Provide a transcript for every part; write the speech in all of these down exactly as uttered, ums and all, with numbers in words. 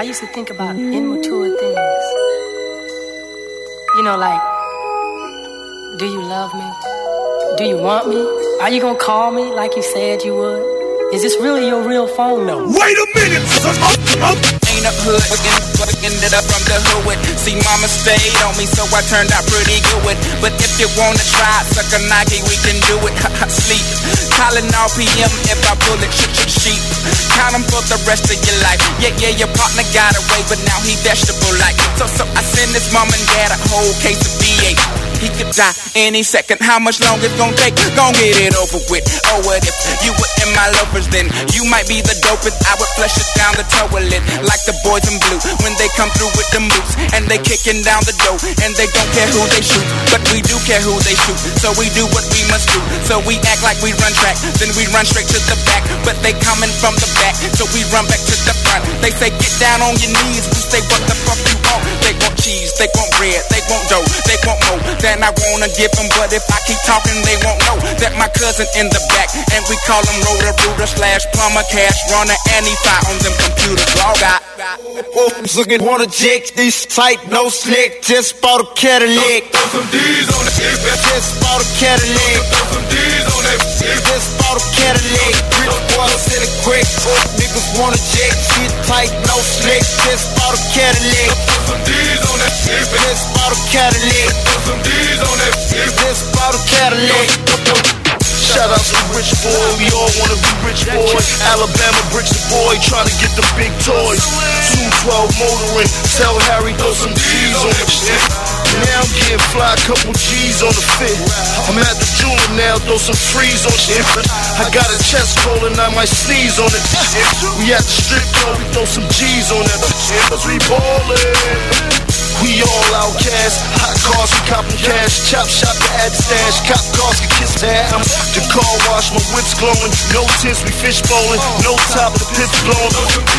I used to think about immature things. You know, like, do you love me? Do you want me? Are you gonna call me like you said you would? Is this really your real phone number? Wait a minute! Ain't a hood, ended up from the hood. See, mama stayed on me, so I turned out pretty good. But if you wanna try, suck a Nike, we can do it. Sleep, calling all P M if I pull it, shit, shit, sheep. Count 'em for the rest of your life. Yeah, yeah, your partner got away, but now he vegetable like. So, so I send his mom and dad a whole case of B eight. He could die any second. How much longer it's gonna take? Gon' get it over with. Oh, what if you were in my loafers? Then you might be the dopest. I would flush it down the toilet like the boys in blue when they come through with the moves and they kicking down the door and they don't care who they shoot, but we do care who they shoot. So we do what we must do. So we act like we run track, then we run straight to the back. But they coming from the back, so we run back to the front. They say get down on your knees. We say what the fuck you want? They want cheese, they want bread, they want dough, they want more than I wanna give them. But if I keep talking, they won't know that my cousin in the back, and we call him rotor rooter slash plumber, cash runner, and he fire on them computers. Log out. Wolves looking wanna jick, these tight, no slick. Just bought a Cadillac. Throw some D's on the hip. Just bought a Cadillac. Throw some D's on that hip. Just bought a Cadillac. Rich boys in the quick. Niggas wanna jick, shit tight, no slick. Just bought a Cadillac. Throw some D's on that hip. Just bought a Cadillac. Throw some D's on that hip. Just bought a Cadillac. Shout out to the rich boy, we all wanna be rich boys. Alabama bricks the boy, trying to get the big toys. two twelve motoring, tell Harry throw some G's on the shit. Now I'm getting fly, couple G's on the fit. I'm at the jeweler now, throw some freeze on shit. I got a chest cold and I might sneeze on it. We at the strip club, we throw some G's on that shit. Cause we ballin'. We all outcasts, hot cars, we coppin' cash. Chop shop to add stash, cop cars can kiss the ass. The car wash, my whip's glowing. No tints, we fish bowling. No top, the pit's blowing.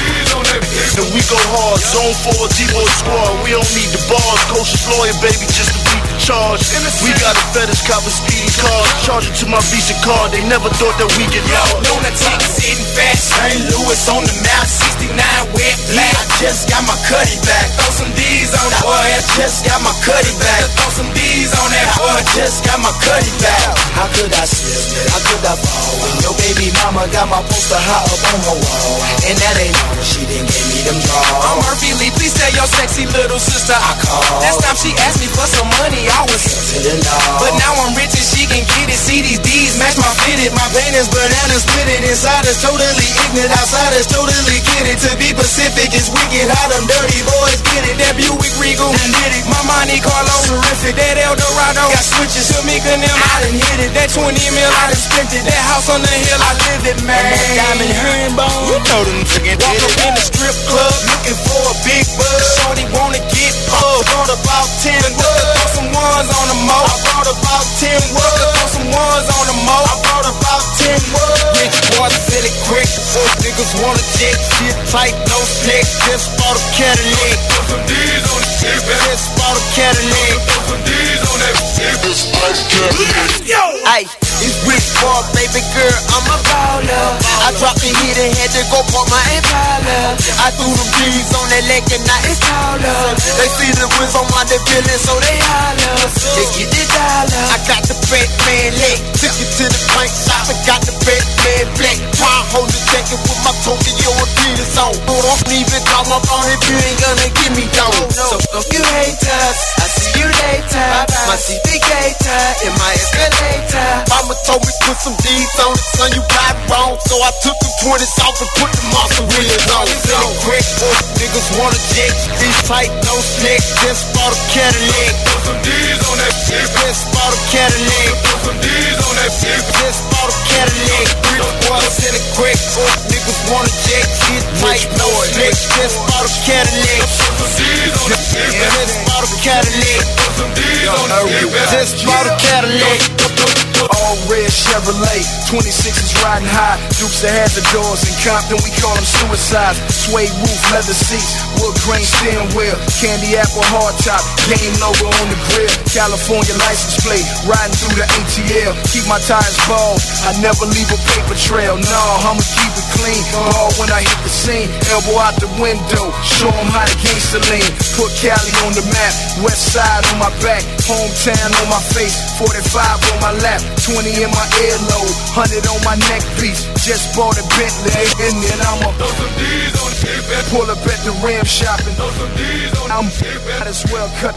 And we go hard, zone four, D-boy squad. We don't need the bars, coach's lawyer, baby, just to beat the charge. We got a fetish, cop a speedy car. Charge it to my Visa card, they never thought that we get loud. Lunatic sitting fast, Saint Louis on the map, sixty-nine wet black. I just got my cutty back, throw some D's on that boy. I just got my cutty back, throw some D's on that boy. I just got my cutty back. How could I slip? How could I fall? When your baby mama got my poster high up on her wall, and that ain't all, she didn't give me them draws. I'm Murphy Lee, please tell your sexy little sister I called. Last time she asked me for some money, I was to the law. But now I'm rich and she can get it. See these D's match my fitted. My pain is banana split it. Inside is totally ignorant, outside is totally get it. To be Pacific is wicked, how them dirty boys get it. That Buick Regal, and did it. My Monte Carlo, terrific. That Eldorado, got switches. Tamika and them, I done hit it. That twenty mil, I done spent it. That house on the hill, I live it, man. And that diamond herringbone, you know them chicken. Walk up in the strip club, looking for a big buzz. Shorty wanna get buzzed. Brought about ten bucks, throw some ones on the mo. I brought about ten bucks, throw some ones on the mo. I brought about ten bucks. Rich boys said it quick. Four niggas wanna check, shit tight, no slick. Just bought a Cadillac. Throw some D's on the shit, just bought a Cadillac. Throw some D's on that shit, just bought a Cadillac. Yo! Ay, it's rich boy, baby girl, I'm a baller. I dropped the hit and had to go put my Impala. I threw them G's on that leg and now it's taller. They see the wheels on my feeling, so they holler. They get the dollar. I got the Batman leg, took it to the paint shop and got the Batman black. Try hold the jacket with my Tokyo Adidas on. Don't even call my phone if you ain't gonna give me down. So if you haters, I see you later. My C D gator in my escalator. Mama told me put some D's on it, son, you got it wrong. So I took the twenties off and put the monster wheels on. It's in the quick, niggas wanna check. These tight, no slick. Just bought a Cadillac. Throw some D's on that shit. Just bought a Cadillac. Throw some D's on that shit. Just bought a Cadillac. Rich boys in the quick, niggas wanna check. Shit tight, no slick. Just bought a Cadillac. Throw some D's on that shit. Just bought a Cadillac. Throw some D's on that shit. Just bought a Cadillac. All red shit. Chevrolet, twenty-sixes riding high, Dukes that had the doors. In Compton, we call them suicides. Suede roof, leather seats, wood grain steering wheel, candy apple hard top, game logo on the grill, California license plate, riding through the A T L. Keep my tires bald, I never leave a paper trail. Nah, I'ma keep it clean. Ball when I hit the scene, elbow out the window, show them how to gangster lean. Put Cali on the map, west side on my back, hometown on my face, forty-five on my lap, twenty in my earlobe, one hundred on my neck piece. Just bought a Bentley, and then I'ma throw some D's on the pull up at the Ram shopping. I'm might as well cut